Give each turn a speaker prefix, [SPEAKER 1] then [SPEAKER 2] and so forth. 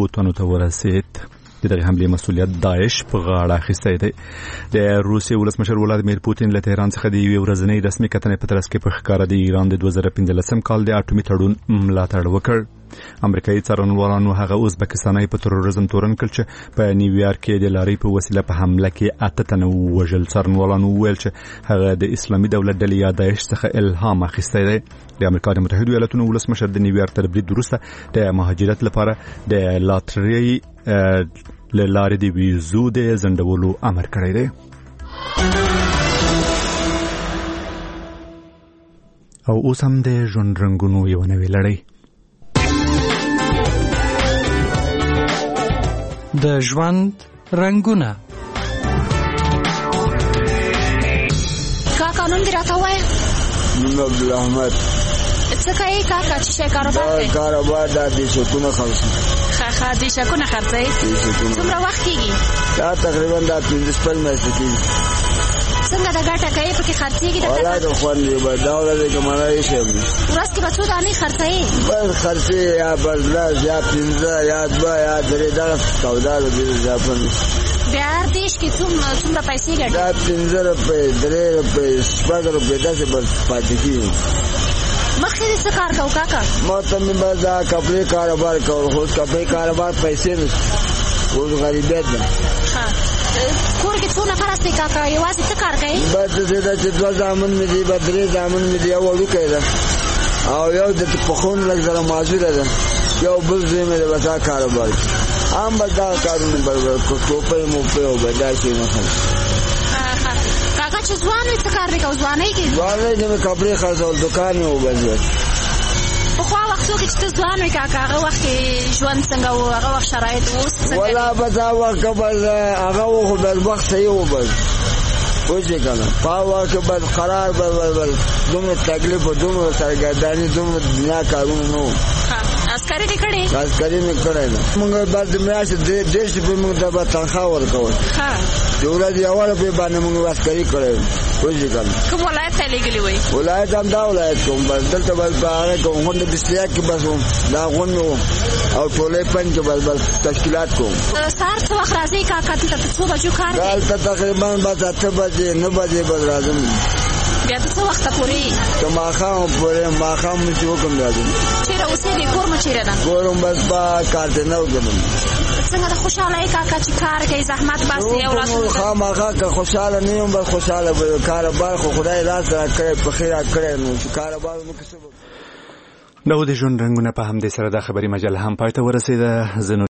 [SPEAKER 1] تنو ته ورسید. د دغه حملې مسؤلیت داعش په غاړه اخیستی دی. د روسیې ولسمشر ولادیمیر پوتین له تهران څخه د یوې ورځنۍ رسمي کتنې په ترڅ کې په ښکاره د ایران د 2015 کال د اټومي تړون ملاتړ وکړ. امریکایي څارنوالانو هغه ازبکستاني په تروریزم تورن کړ چې په نیویارک کې د لارۍ په وسیله په حمله کې 8 تنه وژل. څارنوالانو وویل چې هغه د اسلامي دولت ډلې یا داعش څخه الهام اخیستی دی. د امریکا د متحده ایالاتونو ولسمشر د نیویارک تر برید وروسته د مهاجرت لپاره د لاترۍ لارې د ویزو د ځنډولو امر کړی دی. او اوس هم د ژوند رنګونو یو نوې لړۍ.
[SPEAKER 2] د ژوند رنګونه.
[SPEAKER 3] کا قانون دی راته وای
[SPEAKER 4] نو عبدالرحمت
[SPEAKER 3] څه کوي کاکا چې کاروبار کوي؟
[SPEAKER 4] کاروبار د شکونه خرڅي.
[SPEAKER 3] خا د شکونه خرڅي. څومره وخت کیږي؟
[SPEAKER 4] دا تقریبا د 15 میاشتې کیږي.
[SPEAKER 3] څنګه د ګټه کوي پکې خرڅيږي؟ د
[SPEAKER 4] ولا د خوان دی به دا ولې کومه یې شي
[SPEAKER 3] ورځ کې بچو دانی خرڅي
[SPEAKER 4] بس خرڅي یا بدلا یا 15 یا 2 یا 3 دا سودا د ځاپن
[SPEAKER 3] بیا دیش کې څومره پیسې ګټي؟
[SPEAKER 4] دا 15 روپے 3 روپے 5 روپے دا څه بس پاتې کیږي.
[SPEAKER 3] مخکې څه کار کوو کاکا؟
[SPEAKER 4] ما ته مې بس دا کپڑے کاروبار کوو. خو کپڑے کاروبار پیسې نه اوس غریبیت ده.
[SPEAKER 3] ها کور کې څو نفر استي کاکا؟ یوازې څه کار کوي؟
[SPEAKER 4] بس دا چې 2 ځامن مې دي 3 ځامن مې دي او وړوکی ده او یو د پخون لږ زره معذوره ده یو بل ځای مې د وسا کاروبار هم بس دا کارونه برابر کوپې مو په او بداشي نه خل.
[SPEAKER 3] کاکا چې ځوان وي څه کار وکاو؟ ځواني کې
[SPEAKER 4] ځواني د کپڑے خرڅول دکان او بس.
[SPEAKER 3] په خو وختو کې چې ځوان وي کاکا هغه وخت کې ژوند څنګه و؟ هغه وخت شرایط اوس څنګه؟
[SPEAKER 4] ولا بس هغه بس هغه خو بس وخت صحیح و بس وځي کنه پاو کې بس قرار بل دومره تکلیف او دومره سرګردانی دومره دنیا کارونه نو.
[SPEAKER 3] عسکري دې کړې؟
[SPEAKER 4] عسکري مې کړې ده. موږ بعد میاشتې دیش په موږ د تنخواه ورکول.
[SPEAKER 3] ها
[SPEAKER 4] د ولادت یوه په باندې موږ عسکري کړې وځي کنه.
[SPEAKER 3] کوم ولایت ته لګلې وای؟
[SPEAKER 4] ولایت هم دا ولایت کوم بس دلته بس هغه کوم غونډه بستیا کې بس دا غونډه او ټولې پنځه بس تشکیلات کوم.
[SPEAKER 3] سهار څو وخت راځي کاکا ته؟ څو بجو کار کوي؟
[SPEAKER 4] دلته تقریبا بس 8 بجې 9 بجې بس راځم.
[SPEAKER 3] بیا څو وخت پورې؟
[SPEAKER 4] که ماښام پورې ماښام چې وکم راځم.
[SPEAKER 3] چیرې اوسېږې؟ کور مو چیرې ده؟
[SPEAKER 4] کورم بس با کارتنه وګڼم.
[SPEAKER 3] څنګه د خوشاله یې کاکا چې کار کوي زحمت باسي او راځي؟
[SPEAKER 4] خامخا که خوشاله نه یم بس خوشاله به کاروبار خو خدای راز راکړی په خیر راکړی نو چې کاروبار مو کسب.
[SPEAKER 1] نو د ژوند رنګونه په همدې سره د خبري مجله هم پای ته ورسېده.